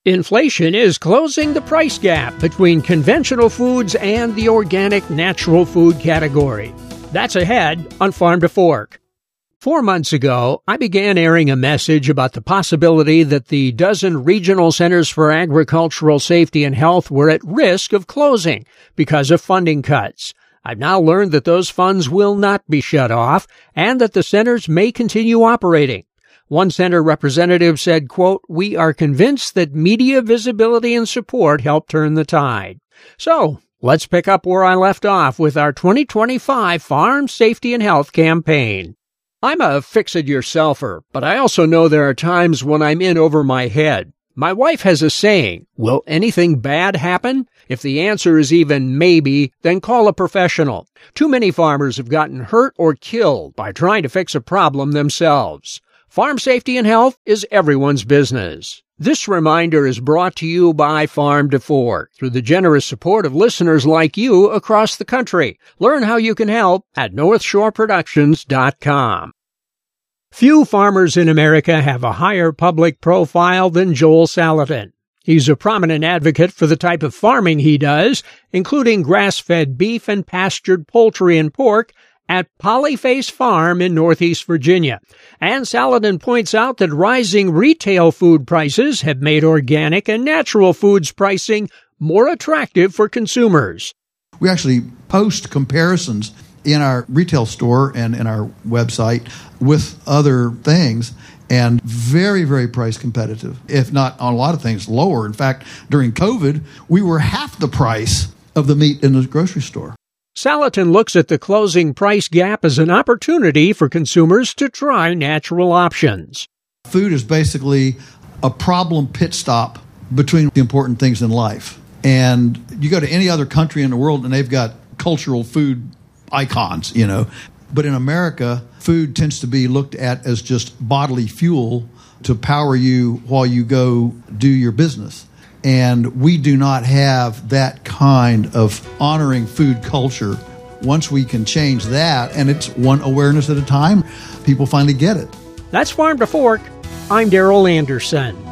Inflation is closing the price gap between conventional foods and the organic natural food category. That's ahead on Farm to Fork. 4 months ago, I began airing a message about the possibility that the dozen regional centers for agricultural safety and health were at risk of closing because of funding cuts. I've now learned that those funds will not be shut off and that the centers may continue operating. One center representative said, quote, "We are convinced that media visibility and support help turn the tide." So, let's pick up where I left off with our 2025 Farm Safety and Health campaign. I'm a fix-it-yourselfer, but I also know there are times when I'm in over my head. My wife has a saying, will anything bad happen? If the answer is even maybe, then call a professional. Too many farmers have gotten hurt or killed by trying to fix a problem themselves. Farm safety and health is everyone's business. This reminder is brought to you by Farm to Fork through the generous support of listeners like you across the country. Learn how you can help at NorthshoreProductions.com. Few farmers in America have a higher public profile than Joel Salatin. He's a prominent advocate for the type of farming he does, including grass-fed beef and pastured poultry and pork, at Polyface Farm in Northeast Virginia. And Salatin points out that rising retail food prices have made organic and natural foods pricing more attractive for consumers. We actually post comparisons in our retail store and in our website with other things, and very, very price competitive, if not on a lot of things lower. In fact, during COVID, we were half the price of the meat in the grocery store. Salatin looks at the closing price gap as an opportunity for consumers to try natural options. Food is basically a problem pit stop between the important things in life. And you go to any other country in the world and they've got cultural food icons, you know. But in America, food tends to be looked at as just bodily fuel to power you while you go do your business. And we do not have that kind of honoring food culture. Once we can change that, and it's one awareness at a time, people finally get it. That's Farm to Fork. I'm Darrell Anderson.